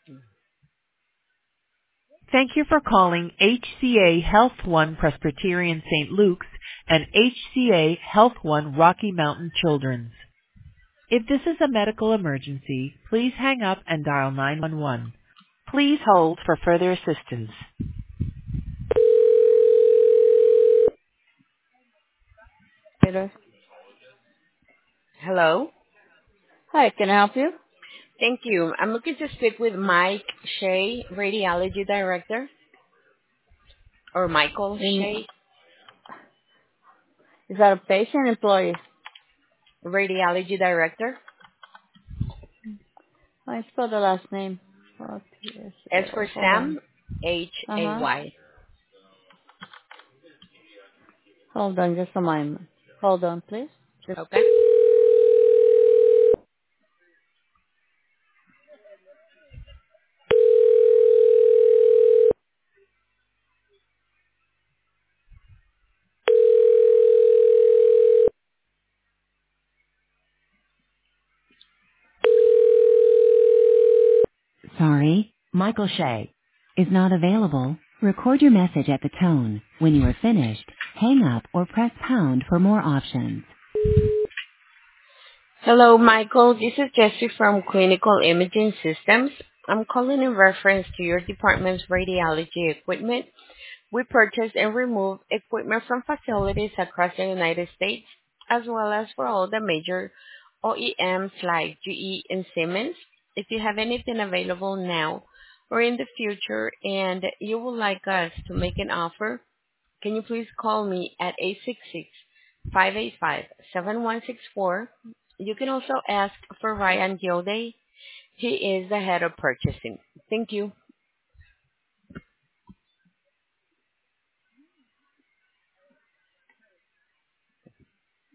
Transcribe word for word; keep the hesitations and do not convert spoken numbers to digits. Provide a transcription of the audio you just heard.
Thank you for calling H C A Health One Presbyterian Saint Luke's and H C A Health One Rocky Mountain Children's. If this is a medical emergency, please hang up and dial nine one one. Please hold for further assistance. Peter. Hello. Hi, can I help you? Thank you. I'm looking to speak with Mike Shea, Radiology Director, or Michael In, Shea, is that a patient employee? Radiology Director. I spell the last name. Oh, yes. S Uh, for hold on. Sam, H A Uh-huh. Y. Hold on just a moment. Hold on, please. Just Okay. Sorry, Michael Shea is not available. Record your message at the tone. When you are finished, hang up or press pound for more options. Hello, Michael. This is Jessie from Clinical Imaging Systems. I'm calling in reference to your department's radiology equipment. We purchase and remove equipment from facilities across the United States, as well as for all the major O E Ms like G E and Siemens. If you have anything available now or in the future and you would like us to make an offer, can you please call me at eight six six, five eight five, seven one six four. You can also ask for Ryan Gilday. He is the head of purchasing. Thank you.